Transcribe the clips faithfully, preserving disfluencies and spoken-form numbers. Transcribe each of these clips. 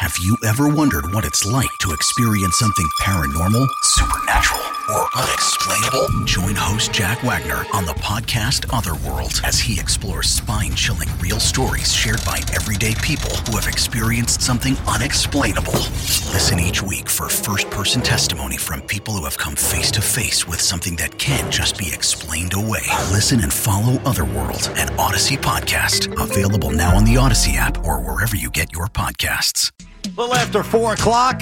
Have you ever wondered what it's like to experience something paranormal, supernatural, or unexplainable? Join host Jack Wagner on the podcast Otherworld as he explores spine-chilling real stories shared by everyday people who have experienced something unexplainable. Listen each week for first-person testimony from people who have come face-to-face with something that can't just be explained away. Listen and follow Otherworld, an Odyssey podcast. Available now on the Odyssey app or wherever you get your podcasts. A little after four o'clock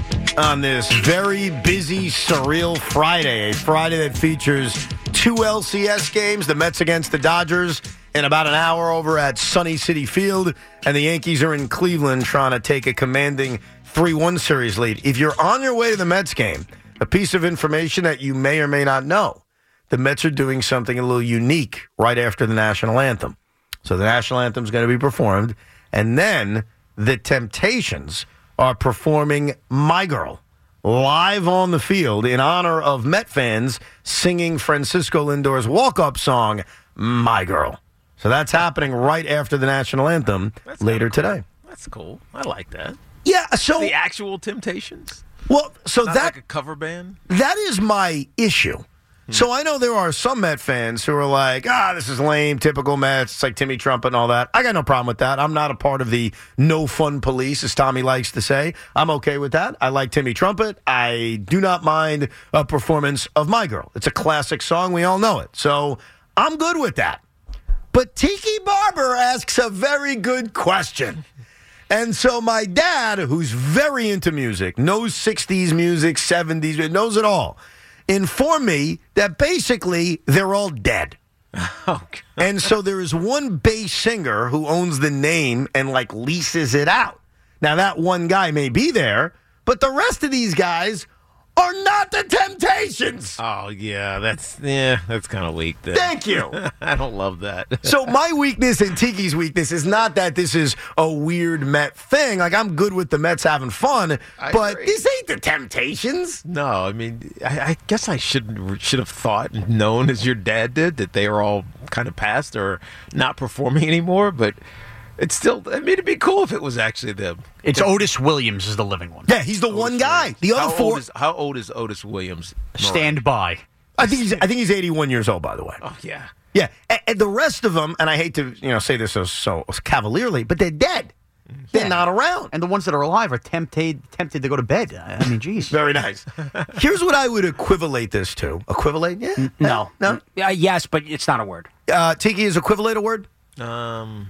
on this very busy, surreal Friday. A Friday that features two L C S games, the Mets against the Dodgers, in about an hour over at Sunny City Field. And the Yankees are in Cleveland trying to take a commanding three one series lead. If you're on your way to the Mets game, a piece of information that you may or may not know, the Mets are doing something a little unique right after the national anthem. So the national anthem is going to be performed, and then the Temptations are performing My Girl live on the field in honor of Met fans singing Francisco Lindor's walk-up song, My Girl. So that's happening right after the national anthem that's later cool. today. That's cool. I like that. Yeah, so the actual Temptations? Well, so Not that like a cover band? That is my issue. Hmm. So I know there are some Met fans who are like, ah, this is lame, typical Mets. It's like Timmy Trumpet and all that. I got no problem with that. I'm not a part of the no fun police, as Tommy likes to say. I'm okay with that. I like Timmy Trumpet. I do not mind a performance of My Girl. It's a classic song. We all know it. So I'm good with that. But Tiki Barber asks a very good question. And so my dad, who's very into music, knows sixties music, seventies, knows it all, informed me that basically they're all dead. Oh, and so there is one bass singer who owns the name and, like, leases it out. Now, that one guy may be there, but the rest of these guys are not the Temptations. Oh, yeah, that's yeah, that's kind of weak. Then. Thank you. I don't love that. So my weakness and Tiki's weakness is not that this is a weird Met thing. Like, I'm good with the Mets having fun, I but agree. this ain't the Temptations. No, I mean, I, I guess I should should have thought and known, as your dad did, that they are all kind of past or not performing anymore, but it's still, I mean, it'd be cool if it was actually them. It's Otis Williams is the living one. Yeah, he's the Otis one guy. Williams. The other how four. Old is, how old is Otis Williams? Stand by. I think he's. I think he's eighty-one years old. By the way. Oh yeah. Yeah, and, and the rest of them, and I hate to you know say this so, so cavalierly, but they're dead. They're Yeah. not around. And the ones that are alive are tempted tempted to go to bed. I mean, geez. Very nice. Here's what I would equivalate this to. Equivalate? Yeah. No. No. Uh, yes, but it's not a word. Uh, Tiki, is equivalate a word? Um,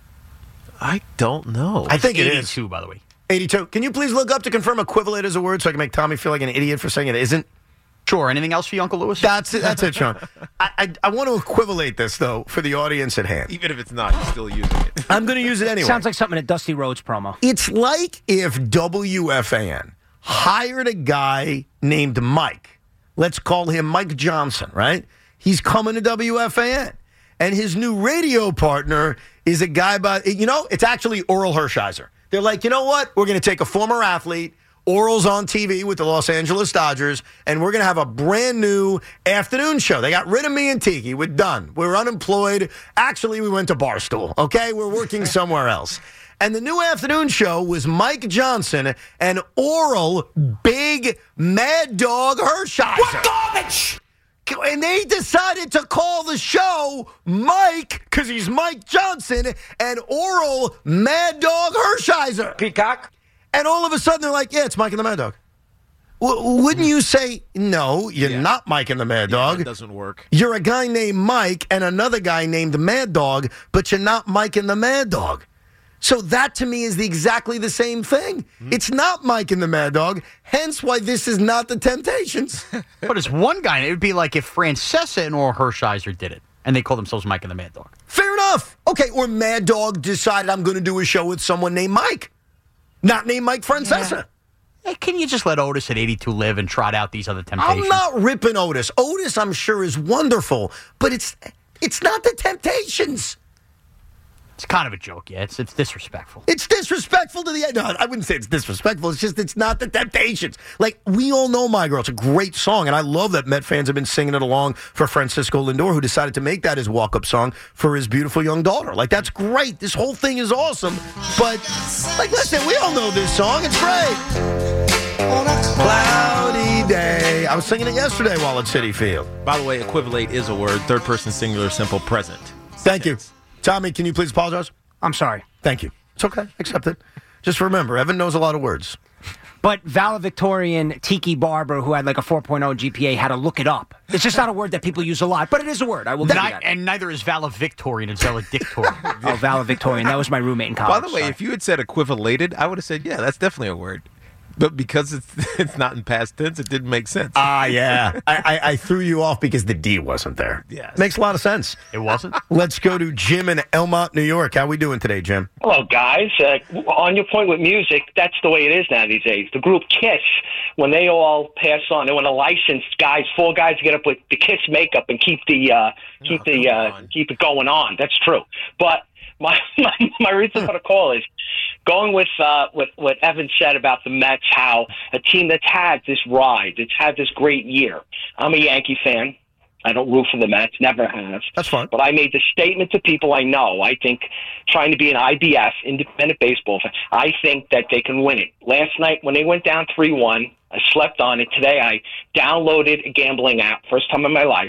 I don't know. I think it is. eighty-two, by the way. eighty-two. Can you please look up to confirm equivalate as a word so I can make Tommy feel like an idiot for saying it isn't? Sure. Anything else for you, Uncle Lewis? That's it, that's it, Sean. I, I, I want to equivalate this, though, for the audience at hand. Even if it's not, you're still using it. I'm going to use it anyway. Sounds like something in a Dusty Rhodes promo. It's like if W F A N hired a guy named Mike. Let's call him Mike Johnson, right? He's coming to W F A N. And his new radio partner is a guy by, you know, it's actually Oral Hershiser. They're like, you know what? We're going to take a former athlete. Oral's on T V with the Los Angeles Dodgers, and we're going to have a brand new afternoon show. They got rid of me and Tiki. We're done. We're unemployed. Actually, we went to Barstool, okay? We're working somewhere else. And the new afternoon show was Mike Johnson and Oral Big Mad Dog Hershiser. What garbage? And they decided to call the show Mike, because he's Mike Johnson, and Oral Mad Dog Hershiser. Peacock. And all of a sudden, they're like, yeah, it's Mike and the Mad Dog. W- wouldn't you say, no, you're Yeah. not Mike and the Mad Yeah, Dog? it doesn't work. You're a guy named Mike and another guy named Mad Dog, but you're not Mike and the Mad Dog. So that, to me, is the, exactly the same thing. Mm-hmm. It's not Mike and the Mad Dog, hence why this is not the Temptations. But it's one guy. It would be like if Francesa and Oral Hershiser did it, and they call themselves Mike and the Mad Dog. Fair enough. Okay, or Mad Dog decided I'm going to do a show with someone named Mike. Not named Mike Francesa. Yeah. Hey, can you just let Otis at eighty-two live and trot out these other Temptations? I'm not ripping Otis. Otis, I'm sure, is wonderful, but it's it's not the Temptations. It's kind of a joke, yeah. It's it's disrespectful. It's disrespectful to the no, I wouldn't say it's disrespectful. It's just it's not the Temptations. Like, we all know My Girl. It's a great song, and I love that Met fans have been singing it along for Francisco Lindor, who decided to make that his walk-up song for his beautiful young daughter. Like, that's great. This whole thing is awesome. But, like, listen, we all know this song. It's great. Cloudy day. I was singing it yesterday while at Citi Field. By the way, equivalate is a word. Third person singular, simple, present. Thank you. Tommy, can you please apologize? I'm sorry. Thank you. It's okay. Accept it. Just remember, Evan knows a lot of words. But valedictorian Tiki Barber, who had like a four point oh G P A, had to look it up. It's just not a word that people use a lot, but it is a word. I will give you Ni- that. and neither is valedictorian, it's valedictorian. Oh, valedictorian. That was my roommate in college. By the way, Sorry. if you had said equivalated, I would have said, yeah, that's definitely a word. But because it's it's not in past tense, it didn't make sense. Ah, yeah. I, I, I threw you off because the D wasn't there. Yes. Makes a lot of sense. It wasn't? Let's go to Jim in Elmont, New York. How we doing today, Jim? Hello, guys. Uh, on your point with music, that's the way it is now these days. The group Kiss, when they all pass on, they want to license guys, four guys to get up with the Kiss makeup and keep the uh, keep Oh, the come uh, on. keep it going on. That's true. But my my, my reason for the call is going with uh, what what Evan said about the Mets, how a team that's had this ride, it's had this great year. I'm a Yankee fan. I don't root for the Mets, never have. That's fine. But I made the statement to people I know. I think trying to be an I B F, independent baseball fan, I think that they can win it. Last night when they went down three one, I slept on it. Today I downloaded a gambling app, first time in my life,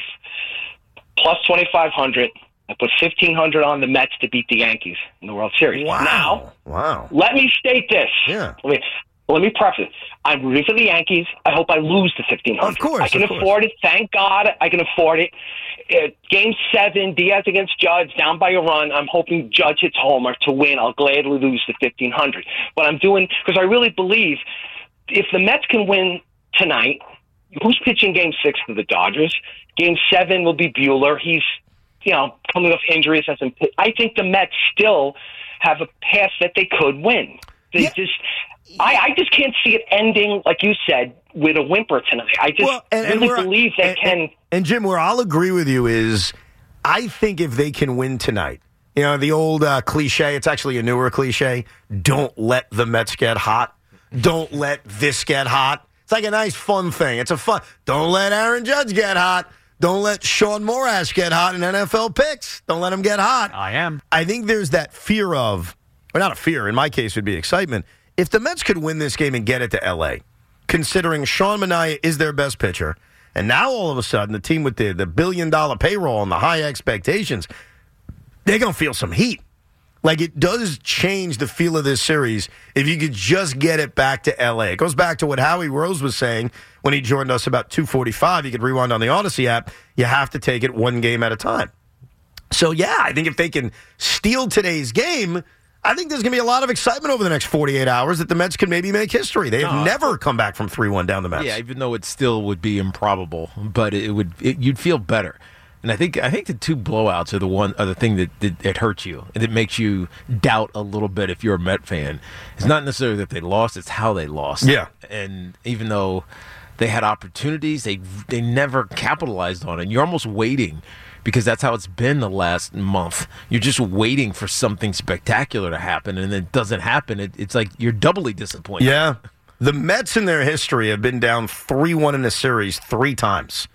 plus twenty-five hundred. I put fifteen hundred on the Mets to beat the Yankees in the World Series. Wow. Now, Wow. let me state this. Yeah. Let me, let me preface. I'm rooting for the Yankees. I hope I lose the fifteen hundred. Of course, I can of course. afford it. Thank God I can afford it. Uh, game seven, Diaz against Judge, down by a run. I'm hoping Judge hits homer to win. I'll gladly lose the fifteen hundred. But I'm doing, because I really believe if the Mets can win tonight, who's pitching game six for the Dodgers? Game seven will be Bueller. He's, you know, coming off injuries. Hasn't pit- I think the Mets still have a path that they could win. They Yeah. just, I, I just can't see it ending, like you said, with a whimper tonight. I just Well, and- and really we're- believe they and- can. And, and Jim, where I'll agree with you is, I think if they can win tonight, you know, the old uh, cliche, it's actually a newer cliche, don't let the Mets get hot. Don't let this get hot. It's like a nice fun thing. It's a fun, don't let Aaron Judge get hot. Don't let Sean Morash get hot in N F L picks. Don't let him get hot. I am. I think there's that fear of, or not a fear, in my case it would be excitement. If the Mets could win this game and get it to L A, considering Sean Manaea is their best pitcher, and now all of a sudden the team with the, the billion-dollar payroll and the high expectations, they're going to feel some heat. Like, it does change the feel of this series if you could just get it back to L A. It goes back to what Howie Rose was saying when he joined us about two forty-five. You could rewind on the Odyssey app. You have to take it one game at a time. So, yeah, I think if they can steal today's game, I think there's going to be a lot of excitement over the next forty-eight hours that the Mets could maybe make history. They have No. never come back from three one down the Mets. Yeah, even though it still would be improbable, but it would it, you'd feel better. And I think I think the two blowouts are the one are the thing that, that, that hurts you and that makes you doubt a little bit if you're a Met fan. It's not necessarily that they lost; it's how they lost. Yeah. And even though they had opportunities, they they never capitalized on it. And you're almost waiting because that's how it's been the last month. You're just waiting for something spectacular to happen, and it doesn't happen. It, it's like you're doubly disappointed. Yeah. The Mets in their history have been down three one in a series three times.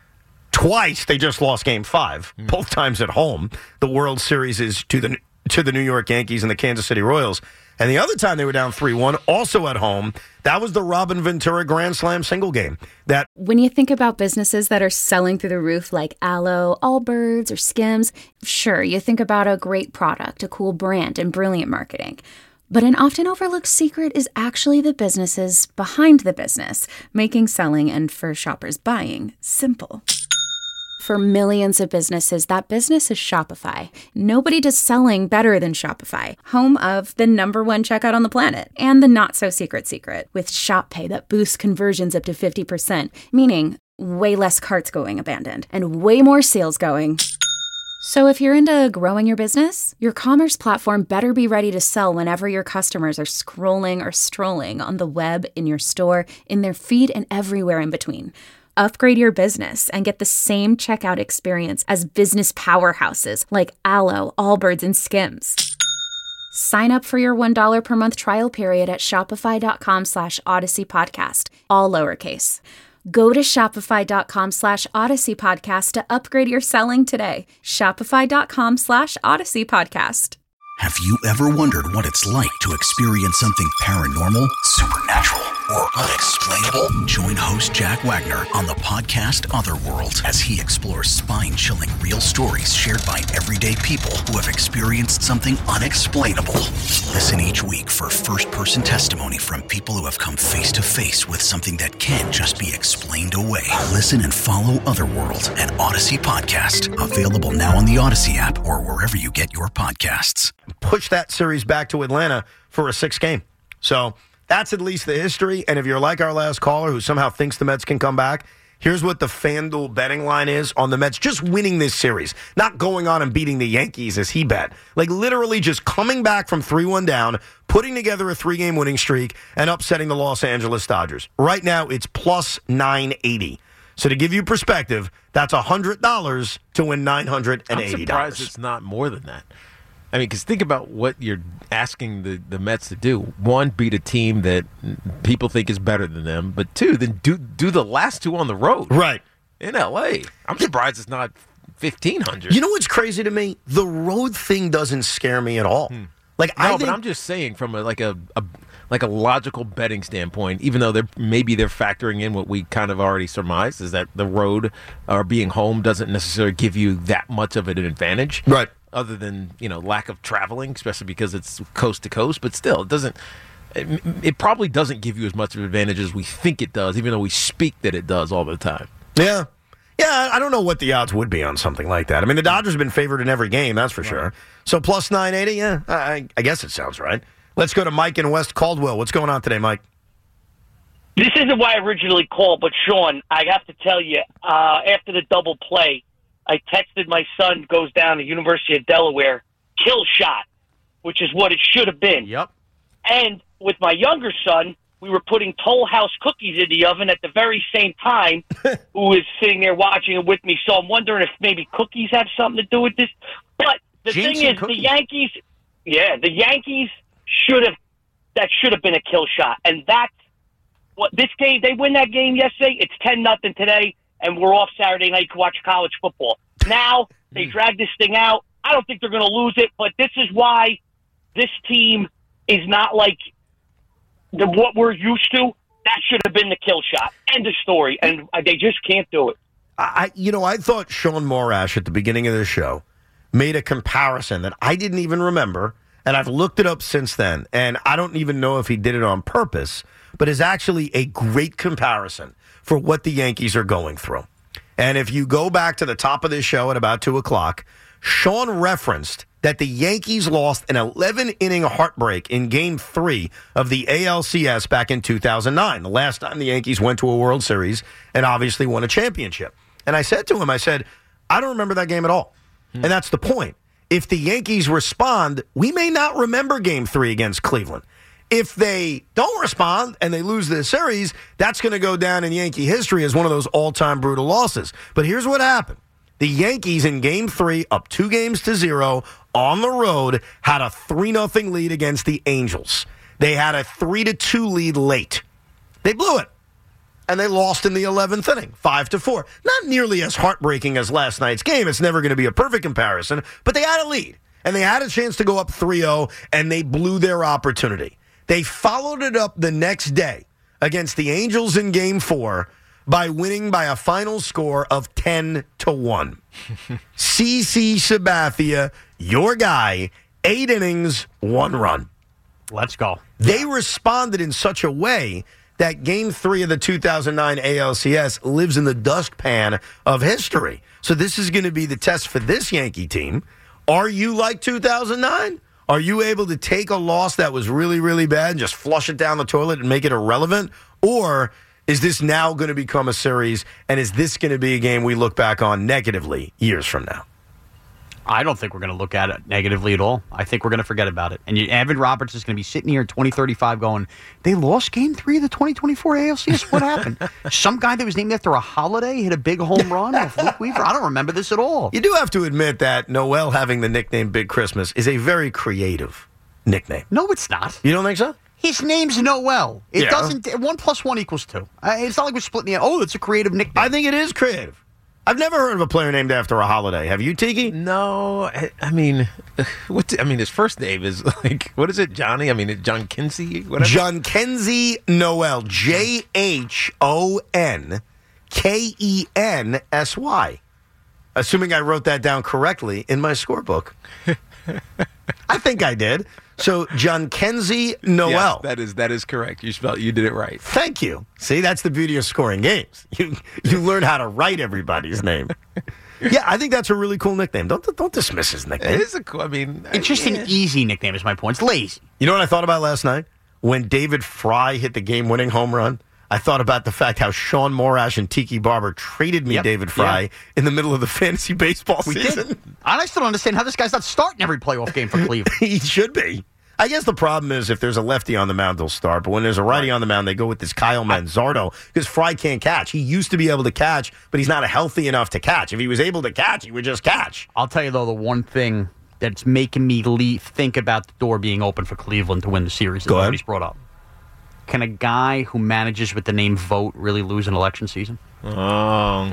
Twice they just lost game five, Mm. both times at home. The World Series is to the to the New York Yankees and the Kansas City Royals. And the other time they were down three one, also at home, that was the Robin Ventura Grand Slam single game. That When you think about businesses that are selling through the roof like Aloe, Allbirds, or Skims, sure, you think about a great product, a cool brand, and brilliant marketing. But an often overlooked secret is actually the businesses behind the business, making selling and for shoppers buying simple. For millions of businesses, that business is Shopify. Nobody does selling better than Shopify, home of the number one checkout on the planet and the not-so-secret secret with Shop Pay that boosts conversions up to fifty percent, meaning way less carts going abandoned and way more sales going. So if you're into growing your business, your commerce platform better be ready to sell whenever your customers are scrolling or strolling on the web, in your store, in their feed, and everywhere in between. Upgrade your business and get the same checkout experience as business powerhouses like Aloe, Allbirds, and Skims. Sign up for your one dollar per month trial period at shopify.com slash Odyssey Podcast, all lowercase. Go to shopify.com slash Odyssey Podcast to upgrade your selling today. Shopify.com slash Odyssey Podcast. Have you ever wondered what it's like to experience something paranormal, supernatural, or unexplainable? Join host Jack Wagner on the podcast Otherworld as he explores spine-chilling real stories shared by everyday people who have experienced something unexplainable. Listen each week for first-person testimony from people who have come face-to-face with something that can't just be explained away. Listen and follow Otherworld at Odyssey Podcast. Available now on the Odyssey app or wherever you get your podcasts. Push that series back to Atlanta for a sixth game. So that's at least the history. And if you're like our last caller who somehow thinks the Mets can come back, here's what the FanDuel betting line is on the Mets just winning this series. Not going on and beating the Yankees as he bet. Like literally just coming back from three one down, putting together a three-game winning streak, and upsetting the Los Angeles Dodgers. Right now, it's plus nine eighty. So to give you perspective, that's one hundred dollars to win nine hundred eighty dollars. I'm surprised it's not more than that. I mean, because think about what you're asking the, the Mets to do. One, beat a team that people think is better than them. But two, then do do the last two on the road. Right. In L A. I'm surprised it's not fifteen hundred. You know what's crazy to me? The road thing doesn't scare me at all. Hmm. Like no, I think, but I'm just saying from a, like a, a like a logical betting standpoint, even though they're maybe they're factoring in what we kind of already surmised, is that the road or being home doesn't necessarily give you that much of an advantage. Right. Other than, you know, lack of traveling, especially because it's coast to coast. But still, it doesn't. It, it probably doesn't give you as much of an advantage as we think it does, even though we speak that it does all the time. Yeah. Yeah, I don't know what the odds would be on something like that. I mean, the Dodgers have been favored in every game, that's for right. sure. So plus nine eighty, yeah, I, I guess it sounds right. Let's go to Mike in West Caldwell. What's going on today, Mike? This isn't why I originally called, but Sean, I have to tell you, uh, after the double play, I texted my son, goes down to University of Delaware, kill shot, which is what it should have been. Yep. And with my younger son, we were putting Toll House cookies in the oven at the very same time, who was sitting there watching it with me. So I'm wondering if maybe cookies have something to do with this. But the Jinx thing is, cookies. the Yankees, yeah, the Yankees should have, that should have been a kill shot. And that's what this game, they win that game yesterday. It's ten nothing today. And we're off Saturday night to watch college football. Now, they drag this thing out. I don't think they're going to lose it, but this is why this team is not like the, what we're used to. That should have been the kill shot. End of story. And they just can't do it. I, you know, I thought Sean Morash at the beginning of the show made a comparison that I didn't even remember, and I've looked it up since then, and I don't even know if he did it on purpose, but is actually a great comparison for what the Yankees are going through. And if you go back to the top of this show at about two o'clock, Sean referenced that the Yankees lost an eleven-inning heartbreak in Game three of the A L C S back in two thousand nine, the last time the Yankees went to a World Series and obviously won a championship. And I said to him, I said, I don't remember that game at all. Hmm. And that's the point. If the Yankees respond, we may not remember Game three against Cleveland. If they don't respond and they lose the series, that's going to go down in Yankee history as one of those all-time brutal losses. But here's what happened. The Yankees in Game three, up two games to zero, on the road, had a three nothing lead against the Angels. They had a three to two lead late. They blew it. And they lost in the eleventh inning, five to four. Not nearly as heartbreaking as last night's game. It's never going to be a perfect comparison. But they had a lead. And they had a chance to go up three oh, and they blew their opportunity. They followed it up the next day against the Angels in Game four by winning by a final score of ten to one. C C Sabathia, your guy, eight innings, one run. Let's go. They responded in such a way that Game three of the two thousand nine A L C S lives in the dustpan of history. So this is going to be the test for this Yankee team. Are you like two thousand nine? Are you able to take a loss that was really, really bad and just flush it down the toilet and make it irrelevant? Or is this now going to become a series, and is this going to be a game we look back on negatively years from now? I don't think we're going to look at it negatively at all. I think we're going to forget about it. And you, Evan Roberts is going to be sitting here in twenty thirty-five going, they lost Game three of the twenty twenty-four A L C S? What happened? Some guy that was named after a holiday hit a big home run with Luke Weaver? I don't remember this at all. You do have to admit that Noel having the nickname Big Christmas is a very creative nickname. No, it's not. You don't think so? His name's Noel. It Yeah. doesn't. One plus one equals two. Uh, it's not like we're splitting it. Oh, it's a creative nickname. I think it is creative. I've never heard of a player named after a holiday. Have you, Tiki? No, I, I mean, what? I mean, his first name is like, what is it, Johnny? I mean, it- John Kinsey, whatever. John Kenzie Noel. J H O N K E N S Y. Assuming I wrote that down correctly in my scorebook. I think I did. So, John Kenzie Noel. Yes, that is that is correct. You spelled. You did it right. Thank you. See, that's the beauty of scoring games. You you learn how to write everybody's name. Yeah, I think that's a really cool nickname. Don't don't dismiss his It nickname. is a cool. I mean, It's just yeah. an easy nickname. Is my point. It's lazy. You know what I thought about last night? When David Fry hit the game-winning home run, I thought about the fact how Sean Morash and Tiki Barber traded me Yep. David Fry Yeah. in the middle of the fantasy baseball We season. did. And I still don't understand how this guy's not starting every playoff game for Cleveland. He should be. I guess the problem is if there's a lefty on the mound, they'll start. But when there's a righty on the mound, they go with this Kyle Manzardo because Fry can't catch. He used to be able to catch, but he's not healthy enough to catch. If he was able to catch, he would just catch. I'll tell you, though, the one thing that's making me le- think about the door being open for Cleveland to win the series that Go ahead. nobody's brought up. Can a guy who manages with the name Vote really lose an election season? Oh,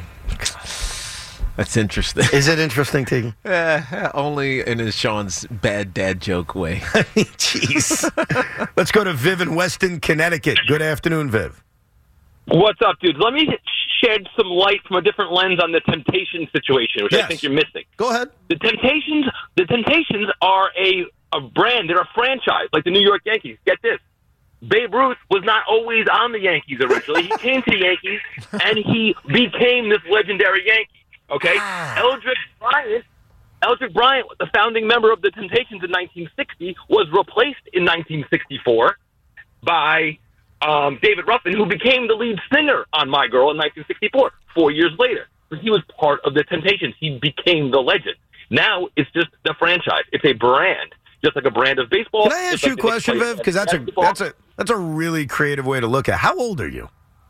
that's interesting. Is it interesting, Tiki? Eh, only in his Sean's bad dad joke way. Jeez. Let's go to Viv in Weston, Connecticut. Good afternoon, Viv. What's up, dudes? Let me shed some light from a different lens on the Temptations situation, which Yes. I think you're missing. Go ahead. The Temptations, the Temptations are a, a brand. They're a franchise, like the New York Yankees. Get this. Babe Ruth was not always on the Yankees originally. He came to the Yankees, and he became this legendary Yankee. Okay? Eldrick Bryant, Eldrick Bryant, the founding member of the Temptations in nineteen sixty, was replaced in nineteen sixty-four by um, David Ruffin, who became the lead singer on My Girl in nineteen sixty-four, four years later. So he was part of the Temptations. He became the legend. Now it's just the franchise. It's a brand. Just like a brand of baseball. Can I ask just you a like the Knicks question, play Viv? Because that's a basketball. that's a that's a really creative way to look at it. How old are you?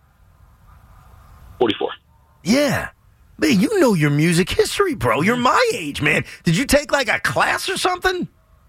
forty-four. Yeah. Man, you know your music history, bro. You're my age, man. Did you take like a class or something?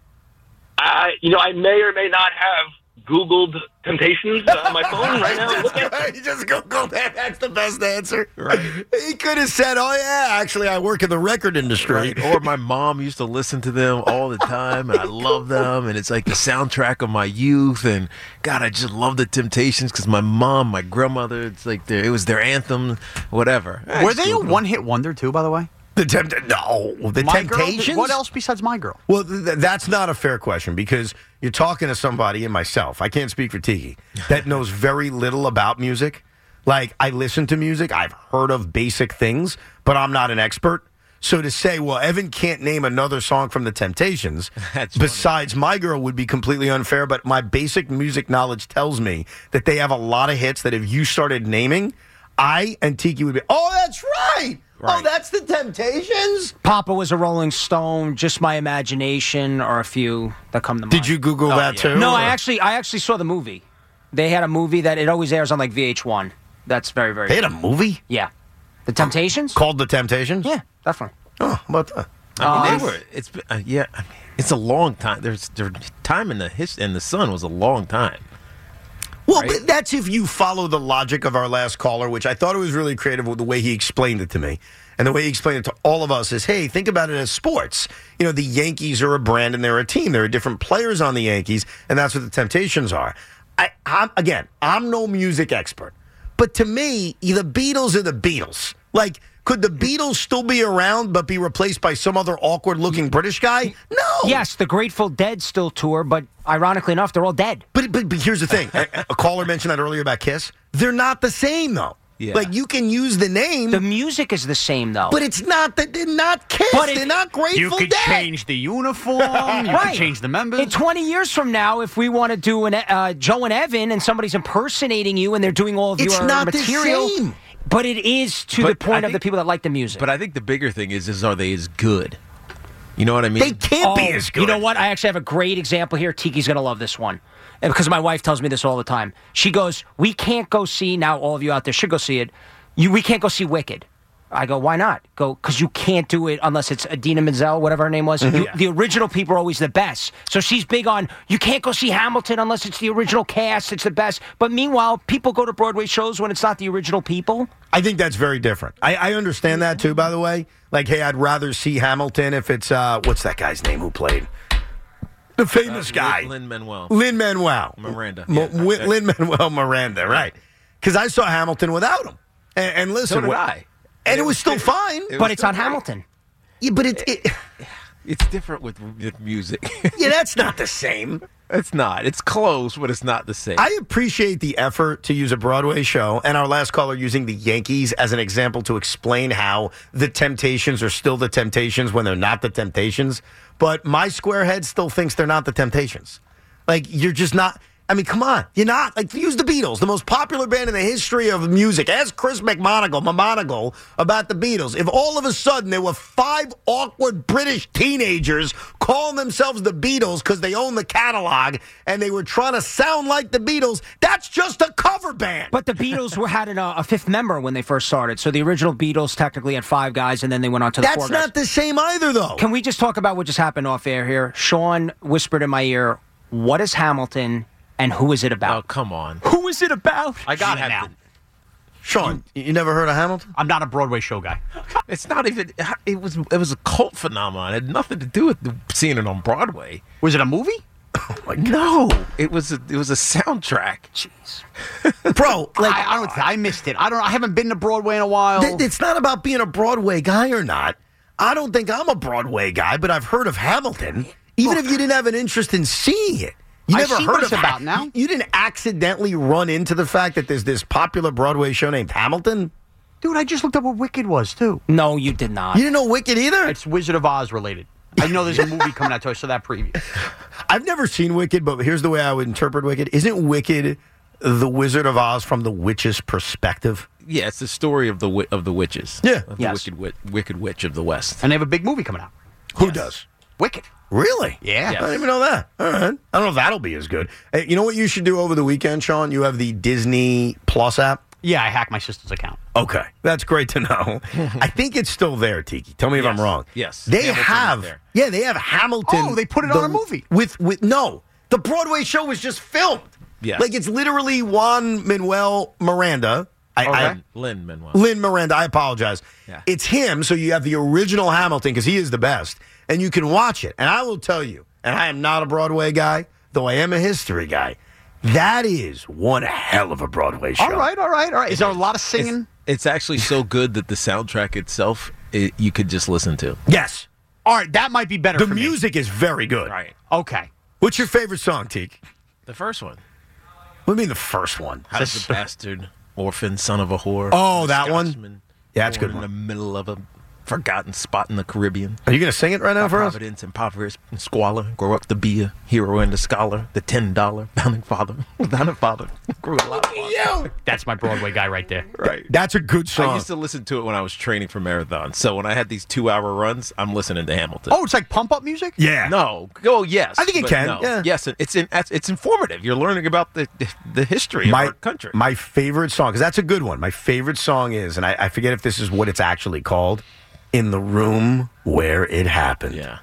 I, you know, I may or may not have Googled Temptations on my phone right now. Look at it. You just Google that. That's the best answer. Right. He could have said, oh, yeah, actually, I work in the record industry. Right. Or my mom used to listen to them all the time, and I love them, and it's like the soundtrack of my youth. And God, I just love the Temptations because my mom, my grandmother, it's like their, it was their anthem, whatever. I Were just they a Googled them. one-hit wonder, too, by the way? The tempt- No. The My Girl? Temptations? What else besides My Girl? Well, th- that's not a fair question because you're talking to somebody, and myself, I can't speak for Tiki, that knows very little about music. Like, I listen to music, I've heard of basic things, but I'm not an expert. So to say, well, Evan can't name another song from the Temptations That's funny. besides My Girl would be completely unfair, but my basic music knowledge tells me that they have a lot of hits that if you started naming, I and Tiki would be, oh, that's right! Oh, Right. that's the Temptations? Papa was a Rolling Stone, Just My Imagination, or a few that come to mind. Did you Google that too? No, or- I actually, I actually saw the movie. They had a movie that it always airs on like V H one. That's very, very. They had a movie Yeah, The Temptations. called The Temptations? Yeah, definitely. Oh, how about that? I mean, Uh, they were. It's been- uh, yeah. I mean, it's a long time. There's their time in the his in the sun was a long time. Well, Right? but that's if you follow the logic of our last caller, which I thought it was really creative with the way he explained it to me. And the way he explained it to all of us is, hey, think about it as sports. You know, the Yankees are a brand and they're a team. There are different players on the Yankees, and that's what the Temptations are. I, I'm, again, I'm no music expert. But to me, the Beatles are the Beatles. Like, could the Beatles still be around but be replaced by some other awkward-looking British guy? No. Yes, the Grateful Dead still tour, but ironically enough, they're all dead. But, but, but here's the thing. a, a caller mentioned that earlier about Kiss. They're not the same, though. Yeah. Like, you can use the name, The music is the same, though. but it's not that they're not Kiss. But it- they're not Grateful You could Dead. change the uniform. You Right. could change the members. In twenty years from now, if we want to do an uh, Joe and Evan and somebody's impersonating you and they're doing all of It's your not the material, same. but it is to But the point I of the think- people that like the music. But I think the bigger thing is, is are they as good? You know what I mean? They can't be Oh, as good. You know what? I actually have a great example here. Tiki's going to love this one. And because my wife tells me this all the time. She goes, we can't go see, now all of you out there should go see it, you, we can't go see Wicked I go, why not? Go, because you can't do it unless it's Idina Menzel, whatever her name was. You, the original people are always the best. So she's big on, you can't go see Hamilton unless it's the original cast. It's the best. But meanwhile, people go to Broadway shows when it's not the original people. I think that's very different. I, I understand that, too, by the way. Like, hey, I'd rather see Hamilton if it's, uh, what's that guy's name who played? The famous Uh, guy. Lin-Manuel. Lin-Manuel. Miranda. Mo- Yeah. Wi- Lin-Manuel Miranda, right. Because I saw Hamilton without him. And, and listen. So did wh- I. And it was still fine. It But was it's still on great. Hamilton. Yeah, but it, it It's different with, with music. yeah, that's not the same. It's not. It's close, but it's not the same. I appreciate the effort to use a Broadway show, and our last caller using the Yankees as an example to explain how the Temptations are still the Temptations when they're not the Temptations. But my square head still thinks they're not the Temptations. Like, you're just not. I mean, come on. You're not. Like, use the Beatles, the most popular band in the history of music. Ask Chris McMonagle, McMonagle about the Beatles. If all of a sudden there were five awkward British teenagers calling themselves the Beatles because they own the catalog and they were trying to sound like the Beatles, that's just a cover band. But the Beatles were had an, uh, a fifth member when they first started. So the original Beatles technically had five guys, and then they went on to the That's four guys. not the same either, though. Can we just talk about what just happened off air here? Sean whispered in my ear, what is Hamilton and who is it oh, about? come on. Who is it about? I got You it have now. to- Sean, you never heard of Hamilton? I'm not a Broadway show guy. It's not even. It was. It was a cult phenomenon. It had nothing to do with seeing it on Broadway. Was it a movie? No, it was. A, it was a soundtrack. Jeez. Bro, like, I, I don't. I missed it. I don't. I haven't been to Broadway in a while. th- it's not about being a Broadway guy or not. I don't think I'm a Broadway guy, but I've heard of Hamilton. Even if you didn't have an interest in seeing it. You I never see heard what of it's about Ha- now. You didn't accidentally run into the fact that there's this popular Broadway show named Hamilton? Dude, I just looked up what Wicked was too. No, you did not. You didn't know Wicked either? It's Wizard of Oz related. I know there's a movie coming out, so I saw that preview. I've never seen Wicked, but here's the way I would interpret Wicked. Isn't Wicked the Wizard of Oz from the witch's perspective? Yeah, it's the story of the wi- of the witches. Yeah. of the Yes. wicked, wi- wicked witch of the West. And they have a big movie coming out. Who does? Wicked. Really? Yeah. I didn't even know that. All right. I don't know if that'll be as good. Hey, you know what you should do over the weekend, Sean? You have the Disney Plus app. Yeah, I hacked my sister's account. Okay, that's great to know. I think it's still there, Tiki. Tell me if I'm Yes. wrong. Yes. they Hamilton is have. there. Yeah, they have Hamilton. Oh, they put it the- on a movie. with with no. The Broadway show was just filmed. Yes. like it's literally Juan Manuel Miranda. I, I, Lin, Lin Manuel. Lin Miranda. I apologize. Yeah. It's him. So you have the original Hamilton because he is the best, and you can watch it. And I will tell you, and I am not a Broadway guy, though I am a history guy. That is one hell of a Broadway show. All right, all right, all right. Is there a lot of It's, singing? it's actually so good that the soundtrack itself, it, you could just listen to. Yes. All right, that might be better The for me. music is very good. Right. Okay. What's your favorite song, Teak? The first one. What do you mean the first one? How's the bastard, orphan, son of a whore? Oh, that one? Scotsman, Yeah, that's a born good one. In the middle of a forgotten spot in the Caribbean. Are you going to sing it right now for us? Providence, impoverished, and squalor. Grow up to be a hero and a scholar. The ten dollar founding father, founding father. Grew a lot. You. That's my Broadway guy right there. Right. That's a good I song. used to listen to it when I was training for marathons. So when I had these two-hour runs, I'm listening to Hamilton. Oh, it's like pump up music? Yeah. No. Oh, yes. I think it but can, no. yeah. Yes, it's in, it's informative. You're learning about the the history my, of our country. My favorite song, because that's a good one. My favorite song is, and I, I forget if this is what it's actually called, In the Room Where It Happened. yeah.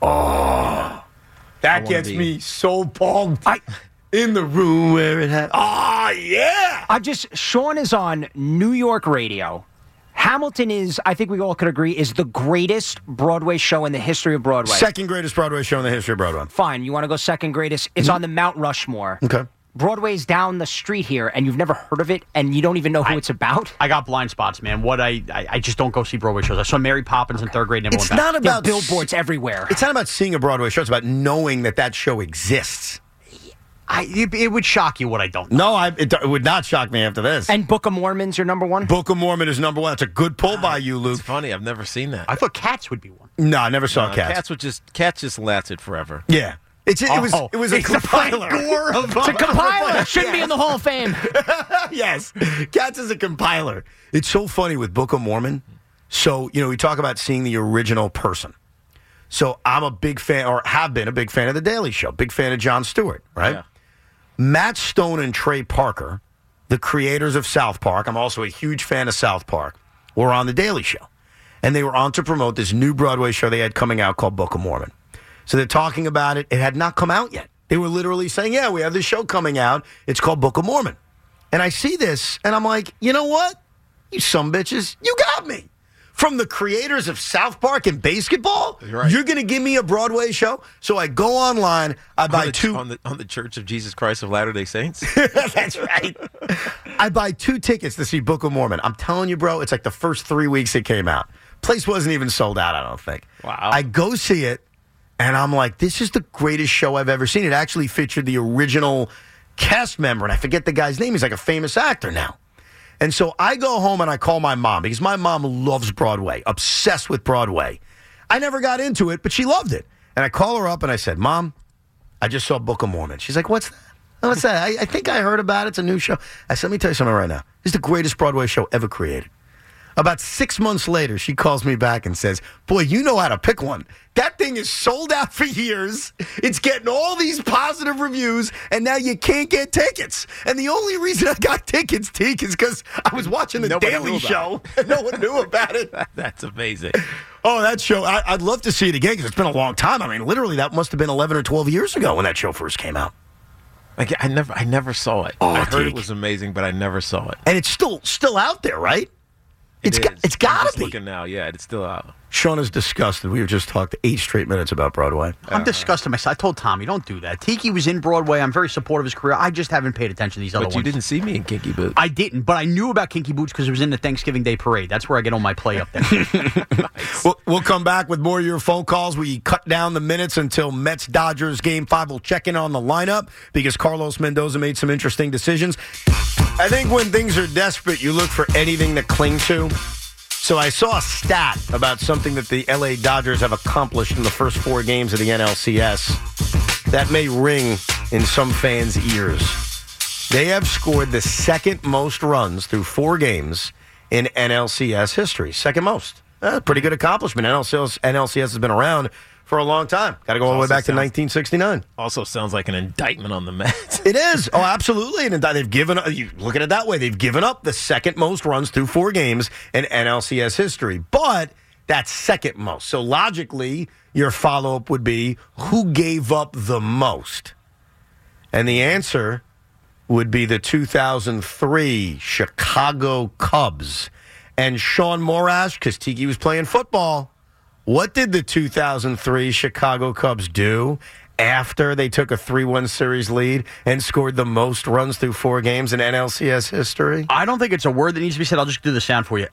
That wanna gets be- me so pumped. I, in the room where it happened. Oh, yeah. I just, Sean is on New York radio. Hamilton is, I think we all could agree, is the greatest Broadway show in the history of Broadway. Second greatest Broadway show in the history of Broadway. Fine, you want to go second greatest? It's on the Mount Rushmore. Okay. Broadway's down the street here, and you've never heard of it, and you don't even know who I- it's about? I got blind spots, man. What I, I I just don't go see Broadway shows. I saw Mary Poppins in third grade. Never It's went back. not There are about billboards everywhere. It's not about seeing a Broadway show. It's about knowing that that show exists. I, it, it would shock you what I don't know. No, I, it, it would not shock me after this. And Book of Mormon's your number one? Book of Mormon is number one. That's a good pull by you, Luke. It's funny. I've never seen that. I thought Cats would be one. No, I never saw Uh, Cats. Cats would just Cats just lasted forever. Yeah. It's, it, was, Oh, it was a it's the Frank compiler. Gore of- It's a compiler. Shouldn't be in the Hall of Fame. Yes. Cats is a compiler. It's so funny with Book of Mormon. So, you know, we talk about seeing the original person. So I'm a big fan, or have been a big fan of The Daily Show. Big fan of Jon Stewart, right? Yeah. Matt Stone and Trey Parker, the creators of South Park. I'm also a huge fan of South Park. were on The Daily Show. And they were on to promote this new Broadway show they had coming out called Book of Mormon. So they're talking about it. It had not come out yet. They were literally saying, yeah, we have this show coming out. It's called Book of Mormon. And I see this, and I'm like, you know what? You sumbitches, you got me. From the creators of South Park and basketball, Right. You're going to give me a Broadway show? So I go online, I buy on the, two. on the on the Church of Jesus Christ of Latter-day Saints. That's right. I buy two tickets to see Book of Mormon. I'm telling you, bro, it's like the first three weeks it came out. Place wasn't even sold out, I don't think. Wow. I go see it, and I'm like, this is the greatest show I've ever seen. It actually featured the original cast member, and I forget the guy's name. He's like a famous actor now. And so I go home and I call my mom because my mom loves Broadway, obsessed with Broadway. I never got into it, but she loved it. And I call her up and I said, Mom, I just saw Book of Mormon. She's like, what's that? What's that? I, I think I heard about it. It's a new show. I said, let me tell you something right now. This is the greatest Broadway show ever created. About six months later, she calls me back and says, boy, you know how to pick one. That thing is sold out for years. It's getting all these positive reviews, and now you can't get tickets. And the only reason I got tickets, Teak, is because I was watching The Nobody Daily knew about Show, and no one knew about it. That's amazing. Oh, that show, I, I'd love to see it again because it's been a long time. I mean, literally, that must have been eleven or twelve years ago when that show first came out. Like, I never, I never saw it. Oh, I heard Teak. it was amazing, but I never saw it. And it's still still out there, right? It's It got, is. it's I'm got just to be. looking now. Yeah, it's still out. Sean is disgusted. We have just talked eight straight minutes about Broadway. I'm disgusted myself. I told Tommy, don't do that. Tiki was in Broadway. I'm very supportive of his career. I just haven't paid attention to these other But you ones. didn't see me in Kinky Boots. I didn't, but I knew about Kinky Boots because it was in the Thanksgiving Day Parade. That's where I get all my play up there. We'll, we'll come back with more of your phone calls. We cut down the minutes until Mets-Dodgers Game five. We'll check in on the lineup because Carlos Mendoza made some interesting decisions. I think when things are desperate, you look for anything to cling to. So I saw a stat about something that the L A Dodgers have accomplished in the first four games of the N L C S that may ring in some fans' ears. They have scored the second most runs through four games in N L C S history. Second most. Uh, pretty good accomplishment. N L C S, N L C S has been around for a long time. Got to go all the way back to nineteen sixty-nine. Also sounds like an indictment on the Mets. It is. Oh, absolutely. And they've given up, you look at it that way, they've given up the second most runs through four games in N L C S history. But that's second most. So logically, your follow-up would be, who gave up the most? And the answer would be the two thousand three Chicago Cubs. And Sean Morash, because Tiki was playing football, what did the two thousand three Chicago Cubs do after they took a three one series lead and scored the most runs through four games in N L C S history? I don't think it's a word that needs to be said. I'll just do the sound for you.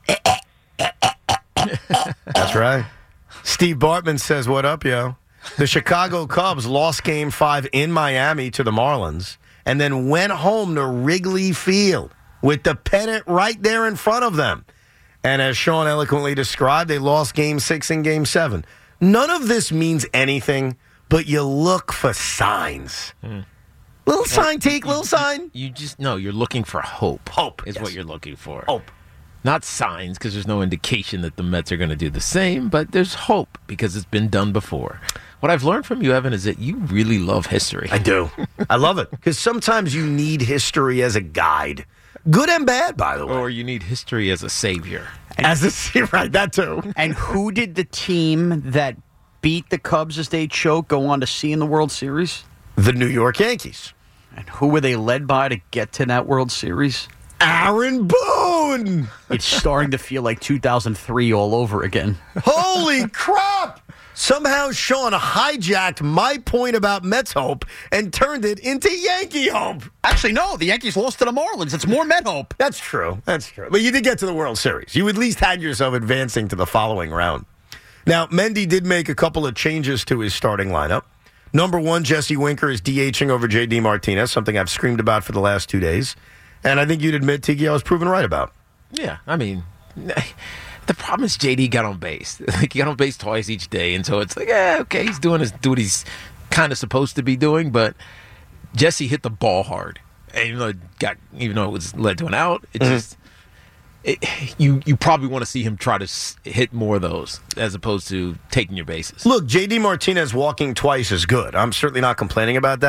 That's right. Steve Bartman says, what up, yo? The Chicago Cubs lost game five in Miami to the Marlins and then went home to Wrigley Field with the pennant right there in front of them. And as Sean eloquently described, they lost game six and game seven. None of this means anything, but you look for signs. Hmm. Little sign, Teak, little sign. You just, no, you're looking for hope. Hope, is yes. what you're looking for. Hope. Not signs, because there's no indication that the Mets are going to do the same, but there's hope because it's been done before. What I've learned from you, Evan, is that you really love history. I do. I love it. Because sometimes you need history as a guide. Good and bad, by the way. Or you need history as a savior. As a right, that too. And who did the team that beat the Cubs as they choke go on to see in the World Series? The New York Yankees. And who were they led by to get to that World Series? Aaron Boone. It's starting to feel like two thousand three all over again. Holy crap! Somehow Sean hijacked my point about Mets hope and turned it into Yankee hope. Actually, no. The Yankees lost to the Marlins. It's more Met hope. That's true. That's true. But you did get to the World Series. You at least had yourself advancing to the following round. Now, Mendy did make a couple of changes to his starting lineup. Number one, Jesse Winker is DHing over J D Martinez, something I've screamed about for the last two days. And I think you'd admit, Tiki, I was proven right about. Yeah, I mean, the problem is J D got on base. Like, he got on base twice each day, and so it's like, yeah, okay, he's doing his, do what he's kind of supposed to be doing, but Jesse hit the ball hard. And even though it got, even though it was led to an out, it mm-hmm. just it, you you probably want to see him try to s- hit more of those as opposed to taking your bases. Look, J D Martinez walking twice is good. I'm certainly not complaining about that.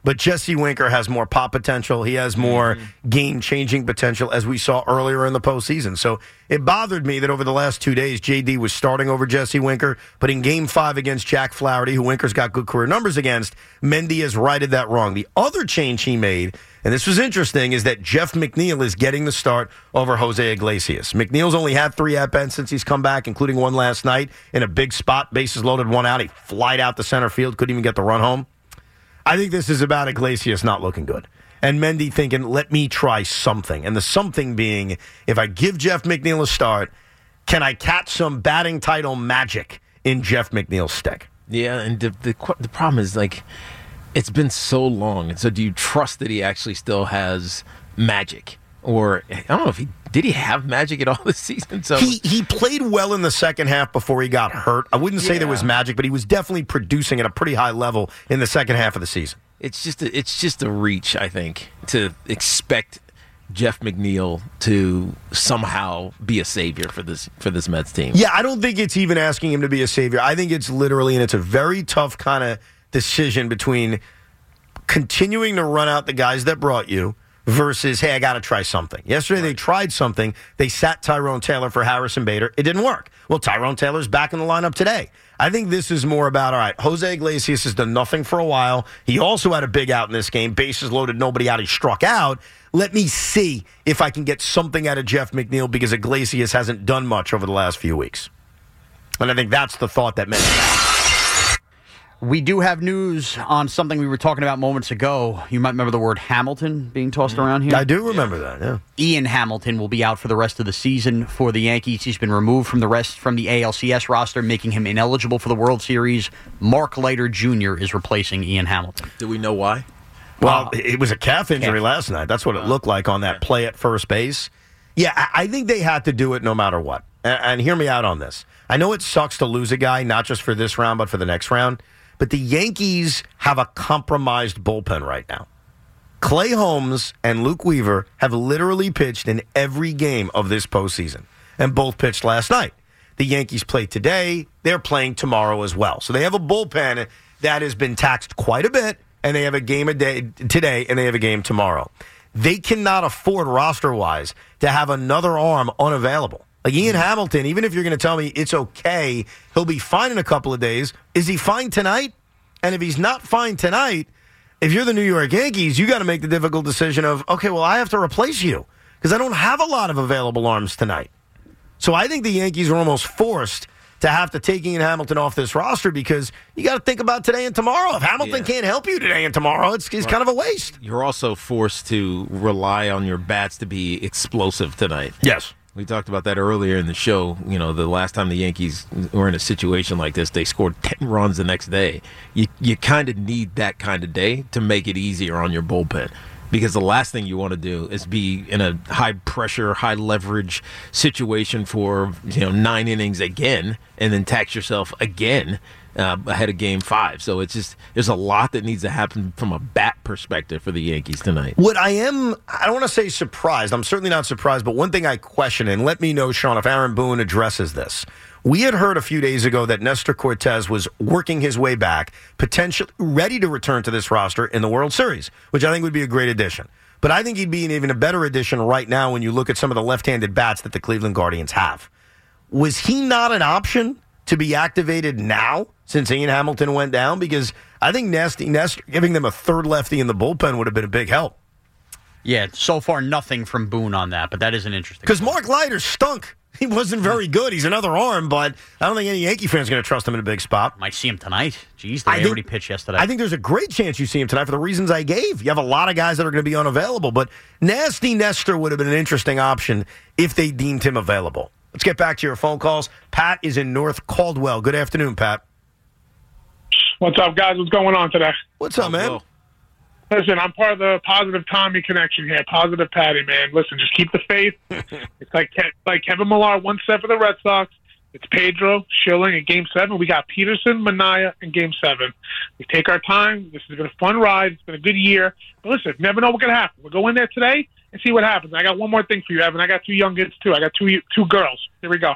But Jesse Winker has more pop potential. He has more mm-hmm. game-changing potential, as we saw earlier in the postseason. So it bothered me that over the last two days, J D was starting over Jesse Winker. But in Game five against Jack Flaherty, who Winker's got good career numbers against, Mendy has righted that wrong. The other change he made, and this was interesting, is that Jeff McNeil is getting the start over Jose Iglesias. McNeil's only had three at-bats since he's come back, including one last night in a big spot, bases loaded, one out. He flied out to center field, couldn't even get the run home. I think this is about Iglesias not looking good. And Mendy thinking, let me try something. And the something being, if I give Jeff McNeil a start, can I catch some batting title magic in Jeff McNeil's stick? Yeah, and the, the the problem is, like, it's been so long. And so do you trust that he actually still has magic? Or, I don't know if he, did he have magic at all this season? So He he played well in the second half before he got hurt. I wouldn't say Yeah. there was magic, but he was definitely producing at a pretty high level in the second half of the season. It's just a, it's just a reach, I think, to expect Jeff McNeil to somehow be a savior for this for this Mets team. Yeah, I don't think it's even asking him to be a savior. I think it's literally, and it's a very tough kind of decision between continuing to run out the guys that brought you versus, hey, I got to try something. Yesterday they tried something. They sat Tyrone Taylor for Harrison Bader. It didn't work. Well, Tyrone Taylor's back in the lineup today. I think this is more about, all right, Jose Iglesias has done nothing for a while. He also had a big out in this game. Bases loaded, nobody out. He struck out. Let me see if I can get something out of Jeff McNeil because Iglesias hasn't done much over the last few weeks. And I think that's the thought that meant. We do have news on something we were talking about moments ago. You might remember the word Hamilton being tossed around here. I do remember that, yeah. Ian Hamilton will be out for the rest of the season for the Yankees. He's been removed from the rest from the A L C S roster, making him ineligible for the World Series. Mark Leiter Junior is replacing Ian Hamilton. Do we know why? Well, Uh, it was a calf injury calf. last night. That's what it looked like on that play at first base. Yeah, I I think they had to do it no matter what. And, and hear me out on this. I know it sucks to lose a guy, not just for this round, but for the next round. But the Yankees have a compromised bullpen right now. Clay Holmes and Luke Weaver have literally pitched in every game of this postseason, and both pitched last night. The Yankees play today. They're playing tomorrow as well. So they have a bullpen that has been taxed quite a bit, and they have a game a day today, and they have a game tomorrow. They cannot afford roster-wise to have another arm unavailable. Like Ian Hamilton, even if you're going to tell me it's okay, he'll be fine in a couple of days. Is he fine tonight? And if he's not fine tonight, if you're the New York Yankees, you got to make the difficult decision of, okay, well, I have to replace you because I don't have a lot of available arms tonight. So I think the Yankees are almost forced to have to take Ian Hamilton off this roster because you got to think about today and tomorrow. If Hamilton Yeah. can't help you today and tomorrow, it's, it's kind of a waste. You're also forced to rely on your bats to be explosive tonight. Yes. We talked about that earlier in the show. You know, the last time the Yankees were in a situation like this, they scored ten runs the next day. You you kind of need that kind of day to make it easier on your bullpen. Because the last thing you want to do is be in a high-pressure, high-leverage situation for, you know, nine innings again and then tax yourself again uh, ahead of Game five. So it's just there's a lot that needs to happen from a bat perspective for the Yankees tonight. What I am, I don't want to say surprised. I'm certainly not surprised, but one thing I question, and let me know, Sean, if Aaron Boone addresses this. We had heard a few days ago that Nestor Cortez was working his way back, potentially ready to return to this roster in the World Series, which I think would be a great addition. But I think he'd be an even a better addition right now when you look at some of the left-handed bats that the Cleveland Guardians have. Was he not an option to be activated now since Ian Hamilton went down? Because I think Nasty Nestor, giving them a third lefty in the bullpen would have been a big help. Yeah, so far nothing from Boone on that, but that is an interesting. Because Mark Leiter stunk. He wasn't very good. He's another arm, but I don't think any Yankee fan is going to trust him in a big spot. Might see him tonight. Jeez, they I think- already pitched yesterday. I think there's a great chance you see him tonight for the reasons I gave. You have a lot of guys that are going to be unavailable, but Nasty Nestor would have been an interesting option if they deemed him available. Let's get back to your phone calls. Pat is in North Caldwell. Good afternoon, Pat. What's up, guys? What's going on today? What's up, man? Listen, I'm part of the Positive Tommy connection here. Positive Patty, man. Listen, just keep the faith. It's like Ke- like Kevin Millar once said for the Red Sox. It's Pedro, Schilling in Game seven. We got Peterson, Minaya in Game seven. We take our time. This has been a fun ride. It's been a good year. But listen, never know what's going to happen. We'll go in there today and see what happens. I got one more thing for you, Evan. I got two young kids, too. I got two two girls. Here we go.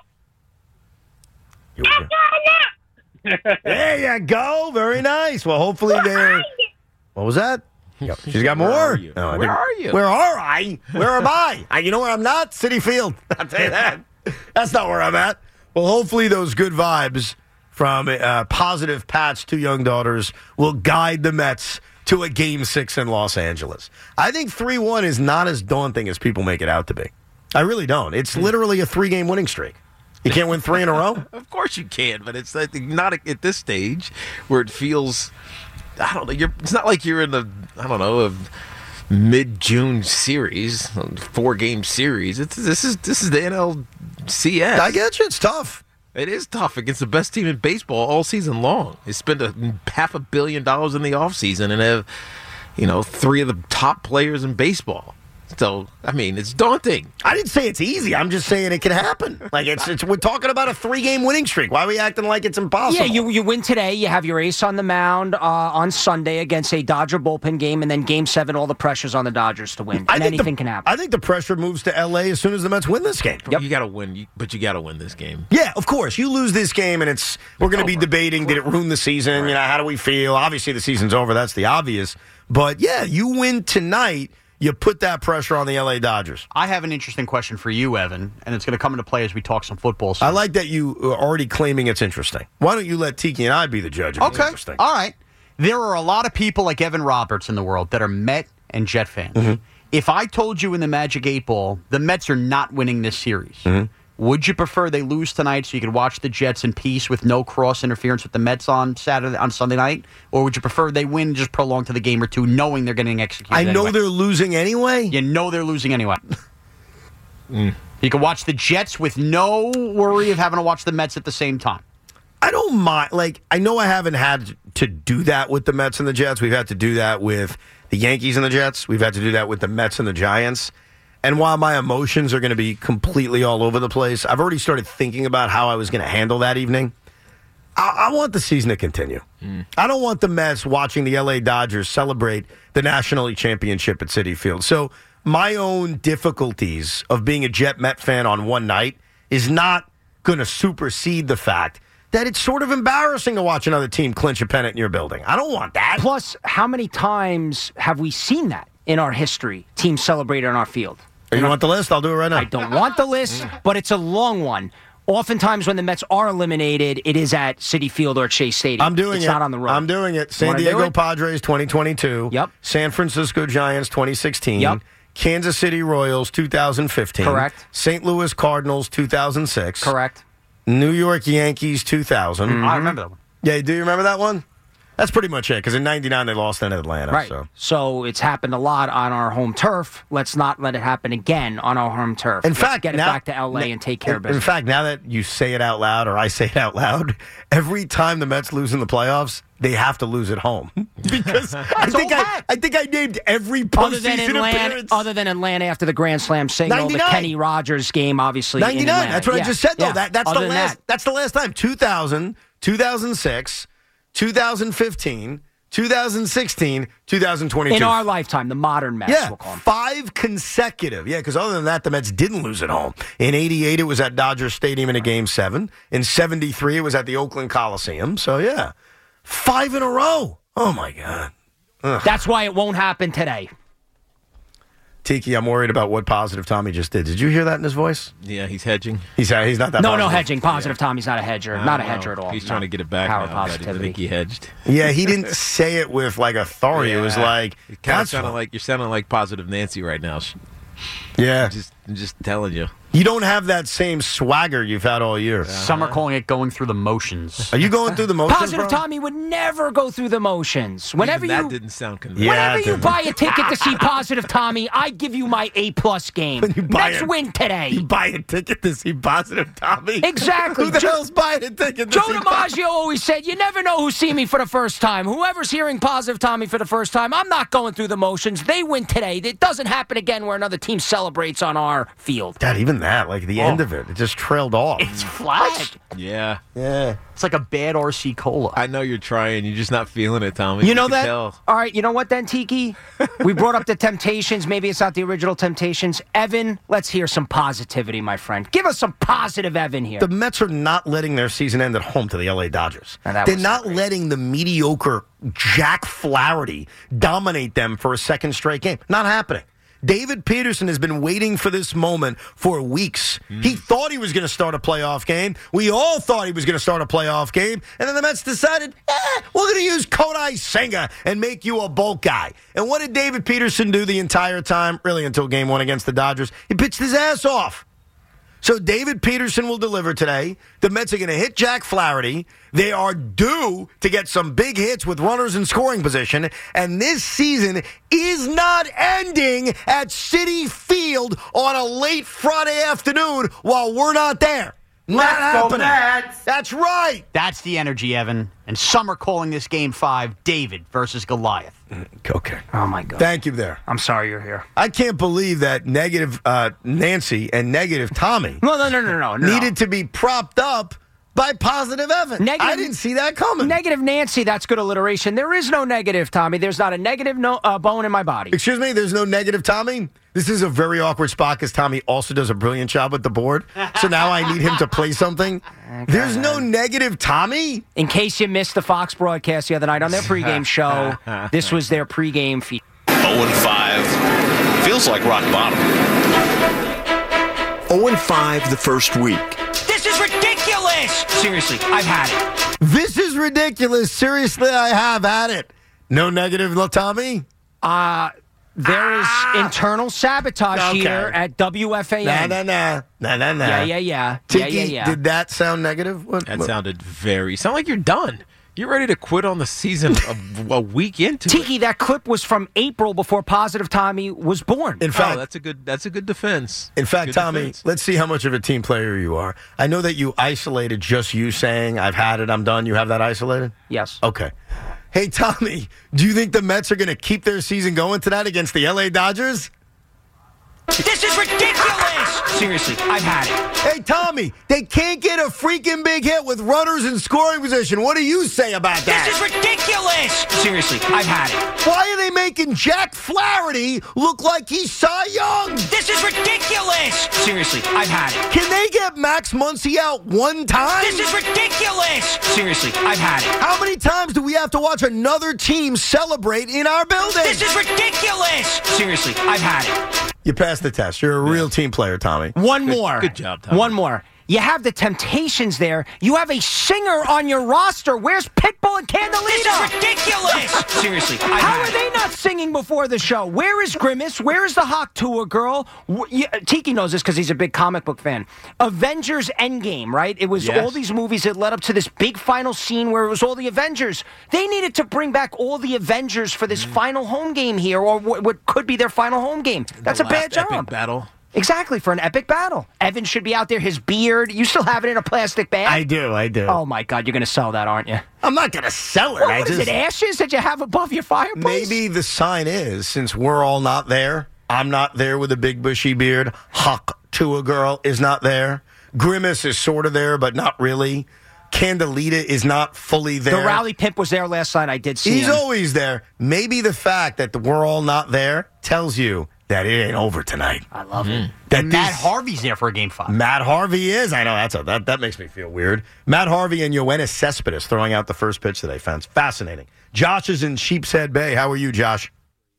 There you go. Very nice. Well, hopefully they're... What was that? Yep. She's got more. Where are you? No, I Where think- are you? Where are I? Where am I? I? You know where I'm not? City Field. I'll tell you that. That's not where I'm at. Well, hopefully those good vibes from uh, positive Pat's two young daughters will guide the Mets to a game six in Los Angeles. I think three one is not as daunting as people make it out to be. I really don't. It's literally a three-game winning streak. You can't win three in a row? Of course you can, but it's like not at this stage where it feels. I don't know. You're, it's not like you're in the. I don't know a mid-June series, four-game series. It's this is this is the N L C S. I get you. It's tough. It is tough against the best team in baseball all season long. They spend a half a billion dollars in the offseason and have, you know, three of the top players in baseball. So, I mean, it's daunting. I didn't say it's easy. I'm just saying it can happen. Like it's, it's we're talking about a three-game winning streak. Why are we acting like it's impossible? Yeah, you you win today. You have your ace on the mound uh, on Sunday against a Dodger bullpen game, and then Game Seven, all the pressure's on the Dodgers to win, I and think anything the, can happen. I think the pressure moves to L A as soon as the Mets win this game. Yep. You got to win, you, but you got to win this game. Yeah, of course. You lose this game, and it's we're going to be debating, did it ruin the season? Right. You know, how do we feel? Obviously, the season's over. That's the obvious. But, yeah, you win tonight, you put that pressure on the L A Dodgers. I have an interesting question for you, Evan, and it's going to come into play as we talk some football. I like that you are already claiming it's interesting. Why don't you let Tiki and I be the judge if it's Okay. interesting? All right. There are a lot of people like Evan Roberts in the world that are Met and Jet fans. Mm-hmm. If I told you in the Magic eight Ball the Mets are not winning this series, Mm-hmm. would you prefer they lose tonight so you could watch the Jets in peace with no cross interference with the Mets on Saturday on Sunday night, or would you prefer they win and just prolong to the game or two, knowing they're getting executed? I know anyway? they're losing anyway. You know they're losing anyway. mm. You can watch the Jets with no worry of having to watch the Mets at the same time. I don't mind. Like, I know I haven't had to do that with the Mets and the Jets. We've had to do that with the Yankees and the Jets. We've had to do that with the Mets and the Giants. And while my emotions are going to be completely all over the place, I've already started thinking about how I was going to handle that evening. I, I want the season to continue. Mm. I don't want the Mets watching the L A Dodgers celebrate the National League Championship at Citi Field. So my own difficulties of being a Jet Met fan on one night is not going to supersede the fact that it's sort of embarrassing to watch another team clinch a pennant in your building. I don't want that. Plus, how many times have we seen that in our history? Teams celebrated on our field. You want the list? I'll do it right now. I don't want the list, but it's a long one. Oftentimes, when the Mets are eliminated, it is at Citi Field or Chase Stadium. I'm doing it's it. It's not on the road. I'm doing it. San Wanna Diego do it? Padres twenty twenty-two. Yep. San Francisco Giants twenty sixteen. Yep. Kansas City Royals two thousand fifteen. Correct. Saint Louis Cardinals two thousand six. Correct. New York Yankees two thousand. Mm-hmm. I remember that one. Yeah, do you remember that one? That's pretty much it, because in ninety-nine they lost in Atlanta. Right. So. so it's happened a lot on our home turf. Let's not let it happen again on our home turf. In Let's fact, get it now, back to L A and take care in, of business. In fact, now that you say it out loud, or I say it out loud, every time the Mets lose in the playoffs, they have to lose at home. Because I think I, I think I named every other than postseason Atlanta, appearance. other than Atlanta after the Grand Slam single, the ninety-nine. Kenny Rogers game, obviously. ninety-nine. In Atlanta. That's what yeah. I just said, though. Yeah. That, that's, other the than last, that. that's the last time. two thousand, two thousand six, two thousand fifteen, two thousand sixteen, two thousand twenty-two. In our lifetime, the modern Mets, Yeah, we'll call them. five consecutive. Yeah, because other than that, the Mets didn't lose at home. In eighty-eight, it was at Dodger Stadium in a Game seven. In seventy-three, it was at the Oakland Coliseum. So, yeah, five in a row. Oh, my God. Ugh. That's why it won't happen today. Tiki, I'm worried about what Positive Tommy just did. Did you hear that in his voice? Yeah, he's hedging. He's, uh, he's not that No, positive. no hedging. Positive Tommy's not a hedger. I Not a don't know. hedger at all. He's No. trying to get it back Power now. but I positivity. think he hedged. Yeah, he didn't say it with, like, authority. It was Yeah. like, You kind of that's sounded what- like you're sounding like Positive Nancy right now. yeah. I'm just, I'm just telling you. You don't have that same swagger you've had all year. Some are calling it going through the motions. Are you going through the motions, Positive bro? Tommy would never go through the motions. Whenever Even that you didn't sound convincing. Yeah, Whenever it you didn't. buy a ticket to see Positive Tommy, I give you my A plus game. When you buy Let's it- win today. You buy a ticket to see Positive Tommy? Exactly. Who the Joe- hell's buying a ticket to Joe see DiMaggio always said, "You never know who's seeing me for the first time. Whoever's hearing Positive Tommy for the first time, I'm not going through the motions. They win today. It doesn't happen again where another team celebrates on our field." Dad, even even that, like the Oh. end of it, it just trailed off. It's flat. Yeah. Yeah. It's like a bad R C Cola. I know you're trying. You're just not feeling it, Tommy. You know can that? tell. All right, you know what then, Tiki? We brought up the Temptations. Maybe it's not the original Temptations. Evan, let's hear some positivity, my friend. Give us some positive Evan here. The Mets are not letting their season end at home to the L A Dodgers. Now, that They're was not great. letting the mediocre Jack Flaherty dominate them for a second straight game. Not happening. David Peterson has been waiting for this moment for weeks. Mm. He thought he was going to start a playoff game. We all thought he was going to start a playoff game. And then the Mets decided, eh, we're going to use Kodai Senga and make you a bulk guy. And what did David Peterson do the entire time? Really, until game one against the Dodgers? He pitched his ass off. So David Peterson will deliver today. The Mets are going to hit Jack Flaherty. They are due to get some big hits with runners in scoring position. And this season is not ending at Citi Field on a late Friday afternoon while we're not there. Not happening. That's right. That's the energy, Evan. And some are calling this game five, David versus Goliath. Okay. Oh, my God. Thank you there. I'm sorry you're here. I can't believe that negative uh, Nancy and negative Tommy No, no, no, no, no. no. needed to be propped up by positive Evan. Negative- I didn't see that coming. Negative Nancy, that's good alliteration. There is no negative, Tommy. There's not a negative no, uh, bone in my body. Excuse me, there's no negative Tommy? This is a very awkward spot because Tommy also does a brilliant job with the board. So now I need him to play something. There's no negative Tommy? In case you missed the Fox broadcast the other night on their pregame show, this was their pregame feed. oh and five. Feels like rock bottom. oh and five the first week. This is ridiculous! Seriously, I've had it. This is ridiculous. Seriously, I have had it. No negative Tommy? Uh, there is internal sabotage Okay. here at W F A N. Nah, nah, nah. Nah, nah, nah. Yeah, yeah, yeah. Yeah, Tiki, yeah, yeah. did that sound negative? What, That what- sounded very. Sound like you're done. You're ready to quit on the season a, a week into it. Tiki, that clip was from April before Positive Tommy was born. In fact, Oh, that's a good. That's a good defense. In fact, Good Tommy, defense. let's see how much of a team player you are. I know that you isolated just you saying, I've had it, I'm done. You have that isolated? Yes. Okay. Hey, Tommy, do you think the Mets are going to keep their season going tonight against the L A Dodgers? This is ridiculous! Seriously, I've had it. Hey, Tommy, they can't get a freaking big hit with runners in scoring position. What do you say about that? This is ridiculous! Seriously, I've had it. Why are they making Jack Flaherty look like he's Cy Young? This is ridiculous! Seriously, I've had it. Can they get Max Muncy out one time? This is ridiculous! Seriously, I've had it. How many times do we have to watch another team celebrate in our building? This is ridiculous! Seriously, I've had it. You passed the test. You're a real team player, Tommy. One more. good job, Tommy. One more. You have the Temptations there. You have a singer on your roster. Where's Pitbull and Candelita? This is ridiculous! Seriously, I've How are they not singing before the show? Where is Grimace? Where is the Hawk Tour girl? W- yeah, Tiki knows this because he's a big comic book fan. Avengers Endgame, right? It was Yes. all these movies that led up to this big final scene where it was all the Avengers. They needed to bring back all the Avengers for this final home game here, or what, what could be their final home game. That's The a bad last epic job. battle. Exactly, for an epic battle. Evan should be out there, his beard. You still have it in a plastic bag? I do, I do. Oh, my God, you're going to sell that, aren't you? I'm not going to sell it. What, I what is just, it, ashes that you have above your fireplace? maybe the sign is, since we're all not there, I'm not there with a big bushy beard, Hawk Tua girl is not there, Grimace is sort of there, but not really, Candelita is not fully there. The Rowley Pimp was there last night. I did see He's him. always there. Maybe the fact that we're all not there tells you that it ain't over tonight. I love it. That Matt this- Harvey's there for a game five. Matt Harvey is. I know that's a, that. That makes me feel weird. Matt Harvey and Yoenis Cespedes throwing out the first pitch today. Fans, fascinating. Josh is in Sheepshead Bay. How are you, Josh?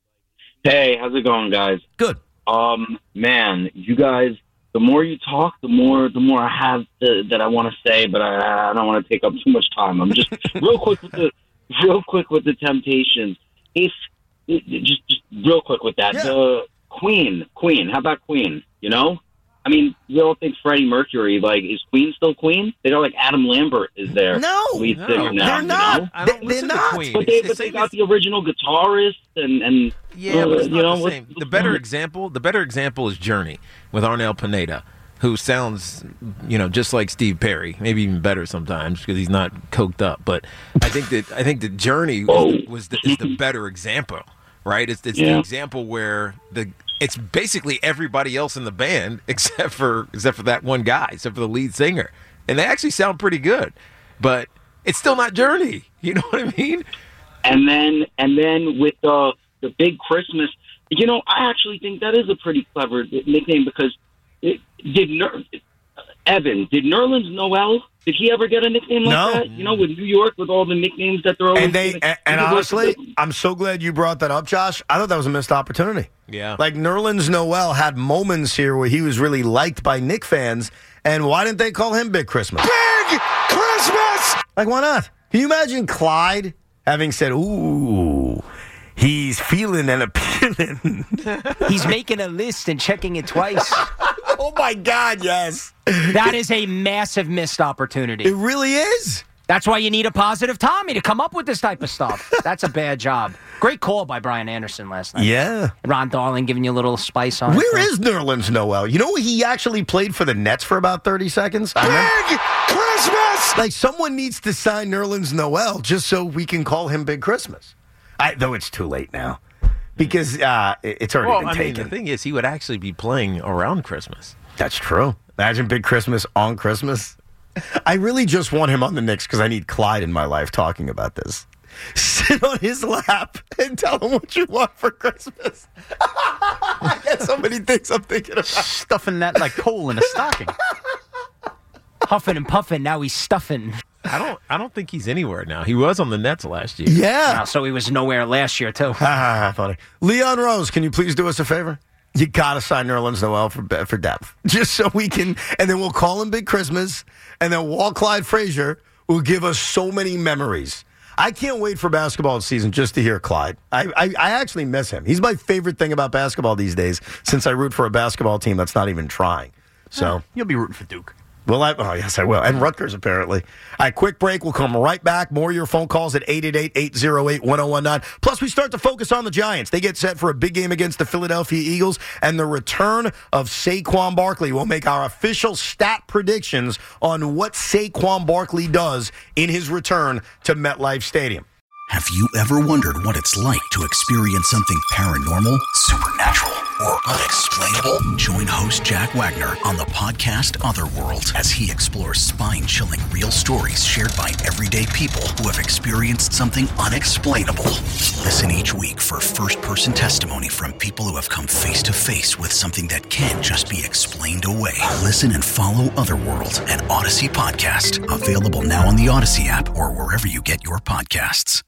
Hey, how's it going, guys? Good. Um, man, you guys. The more you talk, the more the more I have to, that I want to say, but I, I don't want to take up too much time. I'm just real quick with the real quick with the Temptations. If just just real quick with that, Yeah. the Queen, Queen. How about Queen? You know, I mean, you don't think Freddie Mercury, like, is Queen still Queen? They got like Adam Lambert is there. No, lead no, singer now, they're you not. know? I don't They- listen they're to not. Queen. But they, It's the but they same got as- the original guitarist and and Yeah, but it's uh, not you know the what- same. The better example, the better example is Journey with Arnel Pineda, who sounds, you know, just like Steve Perry, maybe even better sometimes because he's not coked up. But I think that I think that Journey was, was the, is the better example, right? It's, it's Yeah. the example where the it's basically everybody else in the band except for except for that one guy, except for the lead singer. And they actually sound pretty good. But it's still not Journey. You know what I mean? And then and then with the the Big Christmas, you know, I actually think that is a pretty clever nickname because it, did Ner- Evan, did Nerlens Noel, did he ever get a nickname like No. that? You know, with New York, with all the nicknames that they're always And they giving- and, and honestly, I'm so glad you brought that up, Josh. I thought that was a missed opportunity. Yeah. Like Nerlens Noel had moments here where he was really liked by Knick fans, and why didn't they call him Big Christmas? Big Christmas! Like, why not? Can you imagine Clyde having said, ooh, he's feeling and appealing? He's making a list and checking it twice. Oh, my God, yes. That is a massive missed opportunity. It really is. That's why you need a positive Tommy to come up with this type of stuff. That's a bad job. Great call by Brian Anderson last night. Yeah. Ron Darling giving you a little spice on it. Where is Nerlens Noel? You know, he actually played for the Nets for about thirty seconds. I Big Christmas! Like, someone needs to sign Nerlens Noel just so we can call him Big Christmas. I, though it's too late now because uh, it's already Well, been I taken. mean, the thing is, he would actually be playing around Christmas. That's true. Imagine Big Christmas on Christmas. I really just want him on the Knicks because I need Clyde in my life talking about this. Sit on his lap and tell him what you want for Christmas. I got so many things I'm thinking about. Stuffing that like coal in a stocking. Huffing and puffing, now he's stuffing. I don't. I don't think he's anywhere now. He was on the Nets last year. Yeah. Wow, so he was nowhere last year, too. Ah, funny. Leon Rose, can you please do us a favor? You got to sign Nerlens Noel for for depth. Just so we can, and then we'll call him Big Christmas, and then Walt Clyde Frazier will give us so many memories. I can't wait for basketball season just to hear Clyde. I, I, I actually miss him. He's my favorite thing about basketball these days since I root for a basketball team that's not even trying. So You'll be rooting for Duke. Well, I, oh, yes, I will. And Rutgers, apparently. All right, quick break. We'll come right back. More of your phone calls at eight eight eight, eight oh eight, one oh one nine. Plus, we start to focus on the Giants. They get set for a big game against the Philadelphia Eagles, and the return of Saquon Barkley. We'll make our official stat predictions on what Saquon Barkley does in his return to MetLife Stadium. Have you ever wondered what it's like to experience something paranormal, supernatural, or unexplainable? Join host Jack Wagner on the podcast Otherworld as he explores spine-chilling real stories shared by everyday people who have experienced something unexplainable. Listen each week for first-person testimony from people who have come face-to-face with something that can't just be explained away. Listen and follow Otherworld, an Odyssey podcast. Available now on the Odyssey app or wherever you get your podcasts.